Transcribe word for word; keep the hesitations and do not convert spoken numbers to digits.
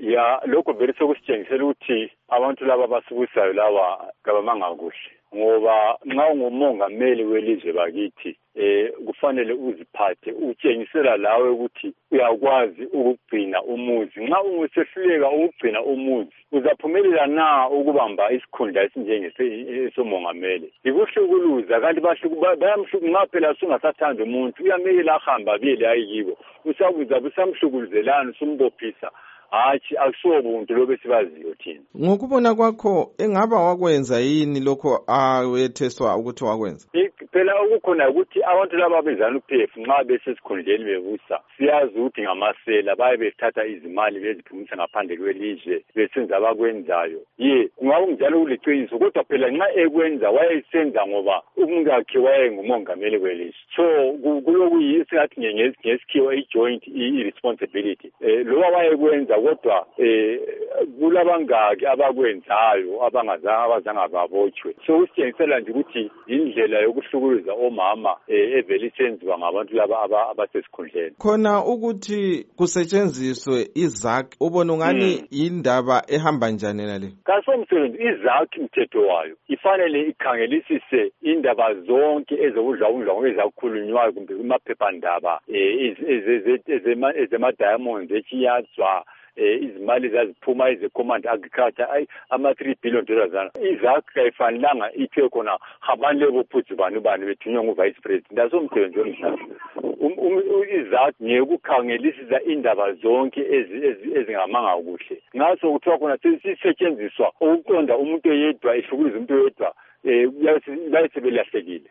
ya lokho vele sokusitshengisela ukuthi abantu laba basukusayo lawa kabamanga kuhle ngoba nxa ungumongameli welizwe bakithi eh kufanele uziphathe utshengisela lawe ukuthi uyakwazi ukugcina umuzi. Nxa ungusehluleka ukugcina umuzi uzaphumelela na ukubamba isikhundla esinjengesomongameli? Ikuhlukuluza kanti bayamhluku nxa phela sungasathanda umuntu uyamekela ahamba abiyele ayikibo usakuza busamhlukuluzelana sumbophisa. Hayi akusobuntu lobe sibaziyo thina. Ngokubona kwakho engaba wakwenza yini lokho awetheswa ukuthi wakwenza? Phela ukukhona ukuthi abantu laba bezana uPF nxa besesikhundleni bebusa siyazi ukuthi ngamasela baye bethatha izimali beziphumisa ngaphandle kwelizwe besenza abakwenzayo. Ye kungaba njalo kuliqiniso kodwa phela nxa ekwenza wayesenza ngoba umngakhe wayengumongameli welizwe. So kulokuyisingathi ngesikhiwa i-joint i-responsibility lo wayekwenza kodwa eh kulabangaki abakwenzayo abangazange abazange babotshwe. So usitshengisela nje ukuthi indlela yokuhlukuluza omama evele isenziwa ngabantu laba abasesikhundleni. Khona ukuthi kusetshenziswe izakhi ubona ungani indaba ehamba njani nale? Kasomsebenzi izakhi umthetho wayo ifanele ikhangelisise indaba zonke ezokudlawudlawo ezakhulunywayo kumbe kumaphephandaba ezema diamonds echiyatswa izimali zaziphuma ezecommand agriculture ay ama three billion dollars izakhi ayifanelanga ithe khona habani lebo phuthu bani bani bethunywa nguvice president asomsebenzi womhlaba izakhi ngekukhangelisisa indaba zonke ezingamanga kuhle ngaso kuthiwa khona sisetshenziswa ukuqonda umuntu oyedwa ehlukuluza umuntu oyedwa eh bayasebelahlekile.